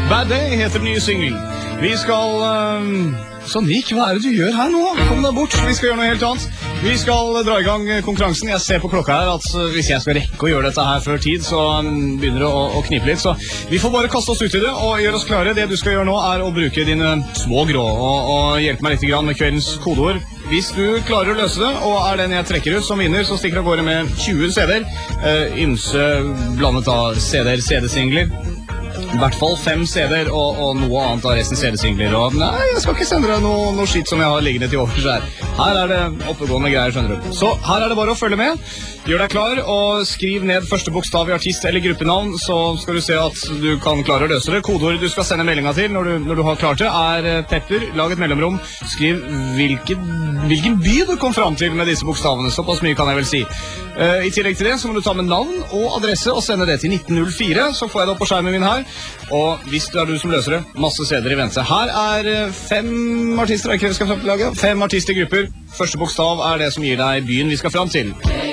Bad Day heter den nye singlen. Vi skal... Sonic, hva er det du gjør her nå? Kom deg bort, vi skal gjøre noe helt annet. Vi skal dra i gang konkurransen. Jeg ser på klokka her at hvis jeg skal rekke å gjøre dette her før tid, så begynner det å knipe litt. Så vi får bare kaste oss ut i det og gjøre oss klare. Det du skal gjøre nå er å bruke dine små grå og hjelpe meg litt med kveldens kodeord. Hvis du klarer å løse det, og er den jeg trekker ut som vinner, så stikker av gårde med 20 CD-er. Ymse blandet av CD-er, CD-singler. I hvert fall 5 CD-er og noe annet av resten CD-singler. Og nei, jeg skal ikke sende deg noe skitt som jeg har liggende til overs her. Her er det oppegående greier, skjønner du. Så her er det bare å følge med. Gjør deg klar, og skriv ned første bokstav i artist eller gruppenavn, så skal du se at du kan klare å løse det. Kodeordet du skal sende meldinga til når du har klart det, er Pepper. Lag et mellomrom. Skriv hvilken by du kom fram til med disse bokstavene. Såpass mye kan jeg vel si. I tillegg til det så må du ta med navn og adresse og sende det til 1904, så får jeg det opp på skjermen min her. Og hvis det er du som løser det, masse CD-er i vente. Her er 5 artister, ikke vi skal fram til laget. 5 artistergrupper. Første bokstav er det som gir deg byen vi skal fram til.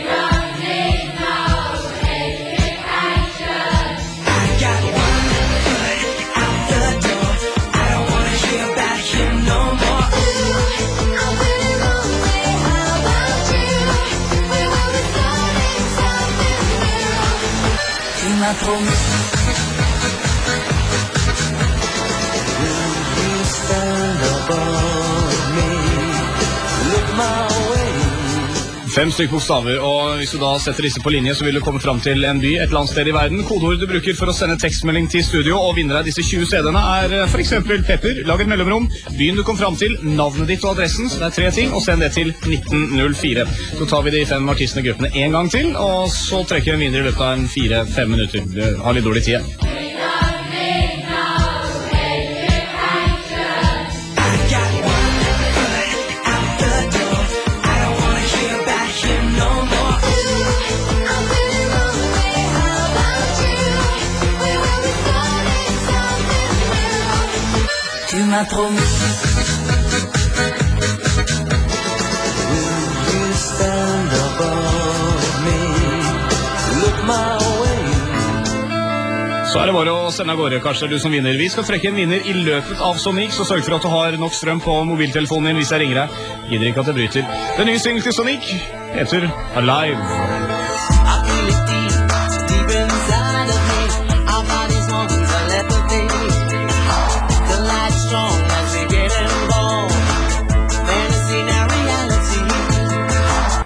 Fem stykker bokstaver, og hvis du da setter disse på linje, så vil du komme fram til en by et eller annet sted i verden. Kodeord du bruker for å sende tekstmelding til studio og vinne deg disse 20 CD-ene er for eksempel Pepper. Lag et mellomrom, byen du kom fram til, navnet ditt og adressen, så det er 3 ting, og send det til 1904. Så tar vi de 5 artistene gruppene en gang til, og så trekker vi en vinner i løpet av 4-5 minutter. Vi har litt dårlig tid. Tu m'as promis. Will you stand above me? Look my way. Så er det bare å sende av gårde, kanskje du som vinner. Vi skal trekke en vinner i løpet av Sonic, så sørg for at du har nok strøm på mobiltelefonen din hvis jeg ringer deg. Gidder ikke at det bryter. Den nye singlen til Sonic heter Alive. I feel it deep